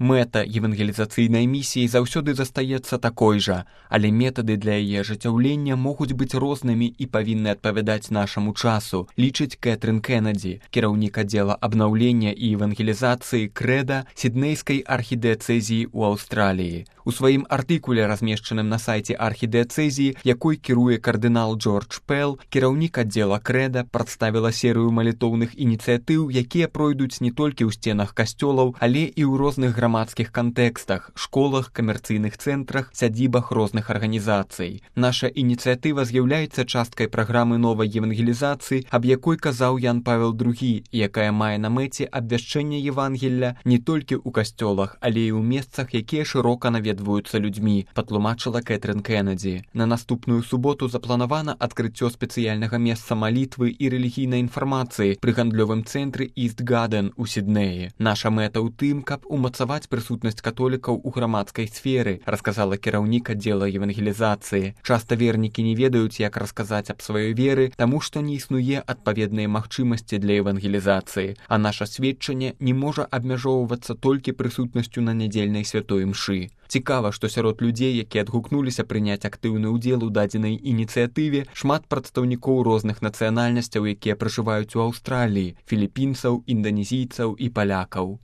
Мэта евангелізацыйнай місіі заўсёды застаецца такой жа, але метады для яе ажыццяўлення могуць быць рознымі і павінны адпавядаць нашаму часу, лічыць Кэтрын Кеннеді, кіраўнік аддзела абнаўлення і евангелізацыі Крэда Сіднейскай архідыяцэзіі ў Аўстраліі. У сваім артыкуле, размешчаным на сайце архідыяцэзіі, якой кіруе кардынал Джордж Пэл, кіраўнік аддзела Крэда прадставіла серыю малітоўных ініцыятыў, якія пройдуць не толькі ў сценах касцёлаў, але і ў розных грамадскіх кантэкстах, школах, камерцыйных цэнтрах, сядзібах розных арганізацый. Наша ініцыятыва з'яўляецца часткай праграмы новай евангелізацыі, аб якой казаў Ян Павел II, якая мае на мэце абвяшчэнне Евангелля не толькі ў касцёлах, але і ў месцах, якія шырока наведваюцца людзьмі, патлумачыла Кэтрын Кеннеді. На наступную суботу запланавана адкрыццё спецыяльнага месца малітвы і рэлігійнай інфармацыі пры гандлёвым цэнтры Іст-Гадэн у Сіднеі. Наша мэта ў тым, каб умацаваць прысутнасць католікаў у грамадскай сферы, расказала кіраўнік аддзела евангелізацыі. Часта вернікі не ведаюць, як расказаць аб сваёй веры, таму што не існуе адпаведныя магчымасці для евангелізацыі, а наша сведчанне не можа абмяжоўвацца толькі прысутнасцю на нядзельнай святой імшы. Цікава, што сярод людзей, якія адгукнуліся прыняць актыўны ўдзел у дадзенай ініцыятыве, шмат прадстаўнікоў розных нацыянальнасцяў, якія пражываюць у Аўстраліі, філіпінцаў, інданезійцаў і палякаў.